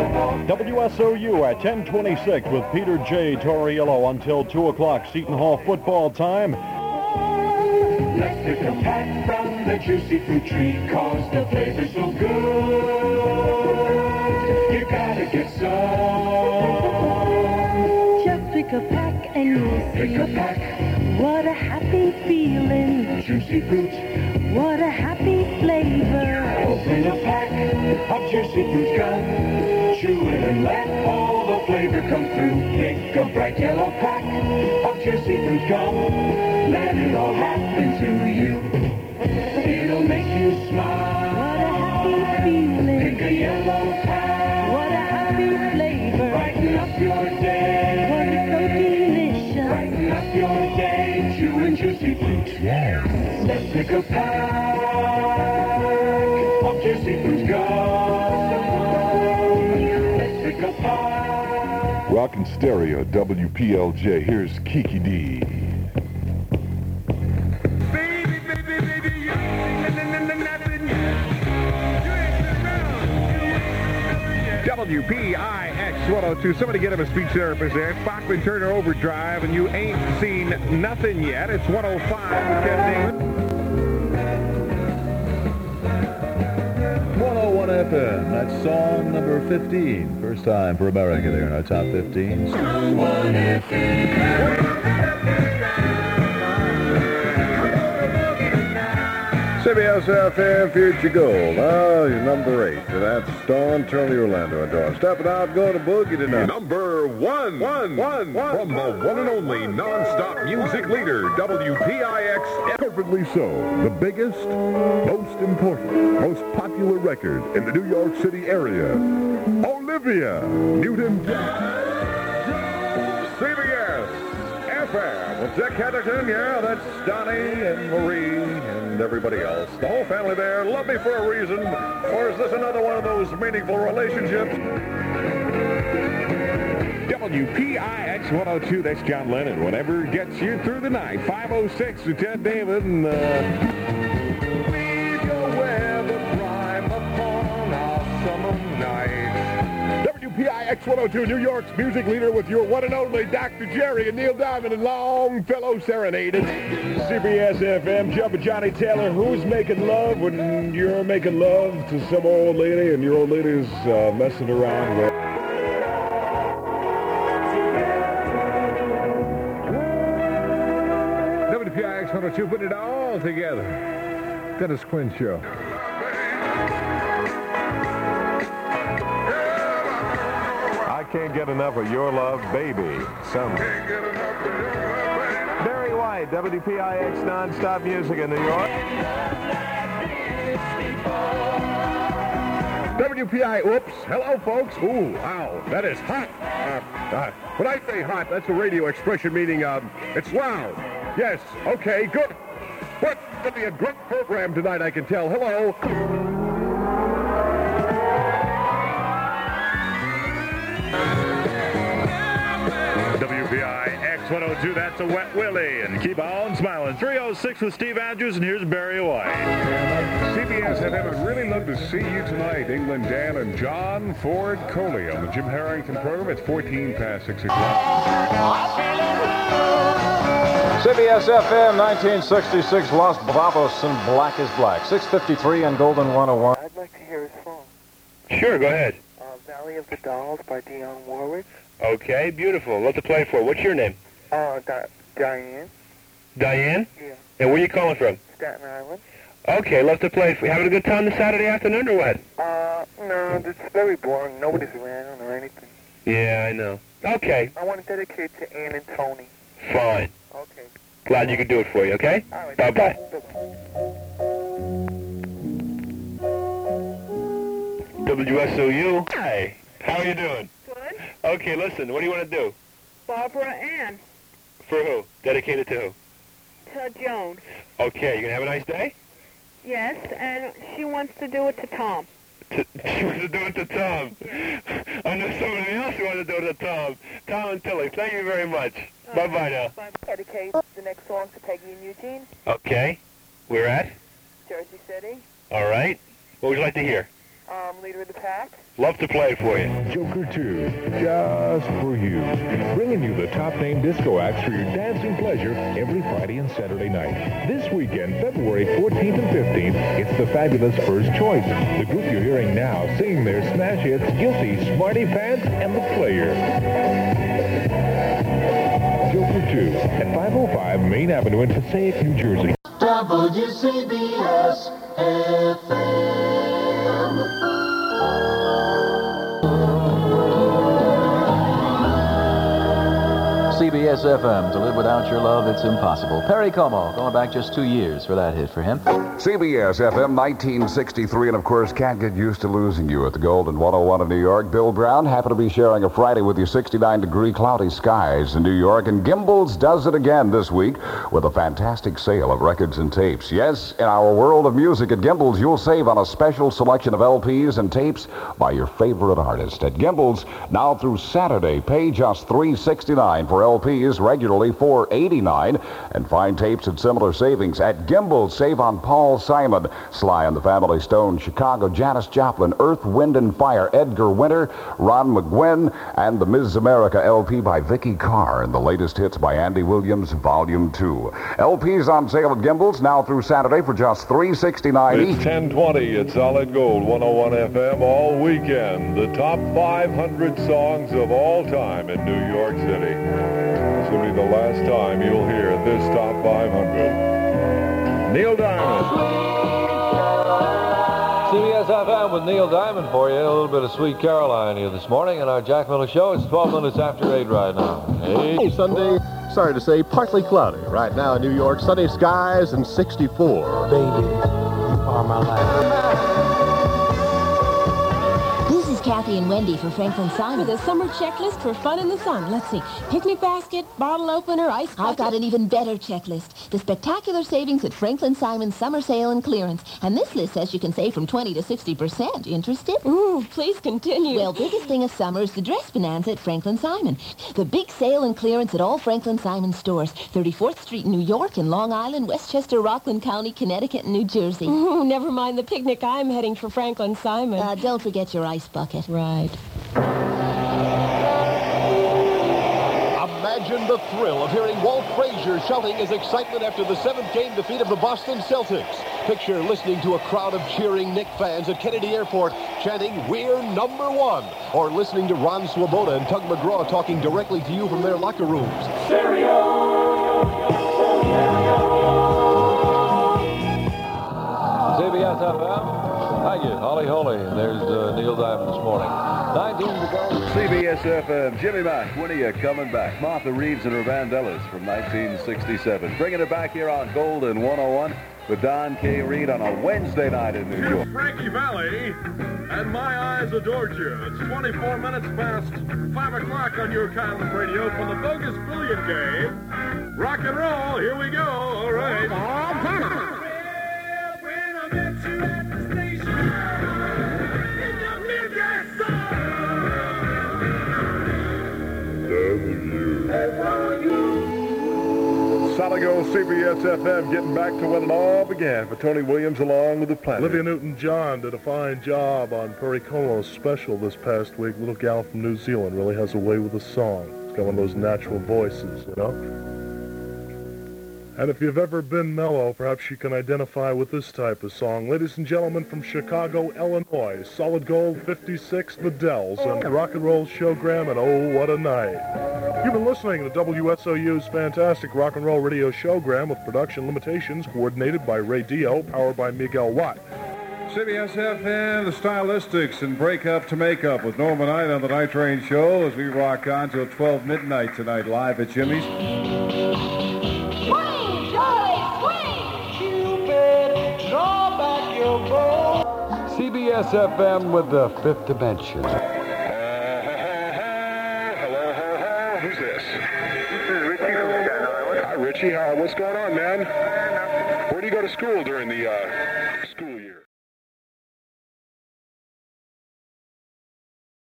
WSOU at 10:26 with Peter J. Torriello until 2 o'clock. Seton Hall football time. Let's pick a pack from the juicy fruit tree, cause the flavor's so good. You gotta get some. Just pick a pack and you'll see. Pick a pack. What a happy feeling. Juicy fruit. What a happy flavor. Open a pack of juicy fruit gum. Chew it and let all the flavor come through. Pick a bright yellow pack of juicy fruit gum. Let it all happen to you. It'll make you smile. What a happy feeling. Pick a yellow pack. What a happy flavor. Brighten up your day. What is so delicious. Brighten up your day. Chewing juicy fruit. Yes. Let's pick a pack of juicy fruit gum. Let's pick a pack. Rockin' Stereo, WPLJ. Here's Kiki D. WPIX 102. Somebody get him a speech therapist there. It's Bachman Turner Overdrive, and you ain't seen nothing yet. It's 105 with Ken David. 101 FM. That's song number 15. First time for America there in our top 15. CBS FM Future Gold. Oh, you're number 8. So that's Dawn, Turley, Orlando, and Dawn. Stepping out, going to boogie tonight. Number one from the one and only non-stop music leader, WPIX. Perfectly so. The biggest, most important, most popular record in the New York City area. Olivia Newton-John. CBS FM. Well, Dick Heatherton, yeah, that's Donnie and Marie and everybody else. The whole family there. Love me for a reason. Or is this another one of those meaningful relationships? WPIX 102, that's John Lennon. Whatever gets you through the night. 506 to Ted David and leave your weather prime upon our summer night. WPIX 102, New York's music leader with your one and only Dr. Jerry and Neil Diamond and Longfellow Serenaded. CBS FM, Jumper Johnny Taylor. Who's making love when you're making love to some old lady and your old lady's messing around with? WPIX 102, putting it all together. Dennis Quinn Show. I can't get enough of your love, baby. Barry White, WPIX non-stop music in New York. WPI, oops. Hello, folks. Ooh, wow, that is hot. When I say hot, that's a radio expression meaning it's loud. Yes, okay, good. But it's going to be a great program tonight, I can tell. Hello. WPIX 102, that's a Wet Willie. And keep on smiling. 306 with Steve Andrews, and here's Barry White. CBS FM, I'd really love to see you tonight. England Dan and John Ford Coley on the Jim Harrington program. It's 14 past 6 o'clock. CBS FM 1966, Los Bravos and Black is Black. 653 and Golden 101. I'd like to hear a song. Sure, go ahead. Valley of the Dolls by Dionne Warwick. Okay, beautiful. What to play for? What's your name? Diane. Diane? Yeah. And where are you calling from? Staten Island. Okay, love to play for you. Having a good time this Saturday afternoon or what? No, it's very boring. Nobody's around or anything. Yeah, I know. Okay. I want to dedicate to Ann and Tony. Fine. Okay. Glad you could do it for you, okay? All right. Bye-bye. WSOU. Hi. How are you doing? Good. Okay, listen, what do you want to do? Barbara Ann. For who? Dedicated to who? To Joan. Okay, you gonna have a nice day? Yes, and she wants to do it to Tom. She wants to do it to Tom. Yeah. I know somebody else who wants to do it to Tom. Tom and Tilly, thank you very much. Bye-bye now. Bye. Dedicate the next song to Peggy and Eugene. Okay. We're at? Jersey City. All right. What would you like to hear? Leader of the Pack. Love to play for you. Joker 2, just for you. Bringing you the top name disco acts for your dancing pleasure every Friday and Saturday night. This weekend, February 14th and 15th, it's the fabulous First Choice. The group you're hearing now singing their smash hits, Guilty, Smarty Pants, and The Player. Joker 2 at 505 Main Avenue in Passaic, New Jersey. WCBS FM. CBS FM. To live without your love, it's impossible. Perry Como, going back just 2 years for that hit for him. CBS FM 1963, and of course, Can't Get Used to Losing You at the Golden 101 in New York. Bill Brown happened to be sharing a Friday with you, 69-degree cloudy skies in New York, and Gimbel's does it again this week with a fantastic sale of records and tapes. Yes, in our world of music at Gimbel's, you'll save on a special selection of LPs and tapes by your favorite artist. At Gimbel's, now through Saturday, pay just $3.69 for LPs, regularly $4.89, and find tapes at similar savings. At Gimbel's, save on Paul Simon, Sly and the Family Stone, Chicago, Janis Joplin, Earth, Wind and Fire, Edgar Winter, Ron McGuinn, and the Ms. America LP by Vicky Carr, and the latest hits by Andy Williams, Volume 2. LPs on sale at Gimbel's now through Saturday for just $3.69 It's each. 1020 at Solid Gold 101 FM all weekend. The top 500 songs of all time in New York City. This will be the last time you'll hear this top 500. Neil Diamond. CBS FM with Neil Diamond for you. A little bit of Sweet Caroline here this morning on our Jack Miller Show. It's 12 minutes after 8 right now. Hey, Sunday, sorry to say, partly cloudy. Right now in New York, sunny skies and 64. Baby, you are my life. This is Kathy and Wendy for Franklin Simon. With a summer checklist for fun in the sun. Let's see. Picnic basket, bottle opener, ice bucket. I've got an even better checklist. The spectacular savings at Franklin Simon's summer sale and clearance. And this list says you can save from 20 to 60%. Interested? Ooh, please continue. Well, biggest thing of summer is the dress bonanza at Franklin Simon. The big sale and clearance at all Franklin Simon stores. 34th Street in New York and Long Island, Westchester, Rockland County, Connecticut, and New Jersey. Ooh, never mind the picnic. I'm heading for Franklin Simon. Don't forget your ice bucket. Right. Imagine the thrill of hearing Walt Frazier shouting his excitement after the 7th game defeat of the Boston Celtics. Picture listening to a crowd of cheering Knicks fans at Kennedy Airport chanting, "We're number one," or listening to Ron Swoboda and Tug McGraw talking directly to you from their locker rooms. CBS FM. Thank you, Holly Holy. And there's Neil Diamond this morning. 19 to go. CBS FM, Jimmy Mack, when are you coming back? Martha Reeves and her Vandellas from 1967. Bringing it back here on Golden 101 with Don K. Reed on a Wednesday night in New York. Frankie Valli, and My Eyes Adored You. It's 24 minutes past 5 o'clock on your Catalyst Radio for the Bogus Billion Game. Rock and roll, here we go. All right. When I met you at the station, in the midnight sun. Solid Gold CBS FM getting back to when it all began for Tony Williams along with the Planet. Olivia Newton-John did a fine job on Perry Como's special this past week. Little gal from New Zealand really has a way with a song. It's got one of those natural voices, you know? And if you've ever been mellow, perhaps you can identify with this type of song. Ladies and gentlemen from Chicago, Illinois, Solid Gold 56, The Dells, and Rock and Roll Showgram, and oh, what a night. You've been listening to WSOU's fantastic Rock and Roll Radio Showgram with production limitations coordinated by Ray Dio, powered by Miguel Watt. CBS FM, the Stylistics, and Break Up to Make Up with Norman Knight on the Night Train Show as we rock on till 12 midnight tonight live at Jimmy's. CBS FM with the Fifth Dimension. Hello. Who's this? This is Richie from Staten Island. Hi, Richie. What's going on, man? Where do you go to school during the school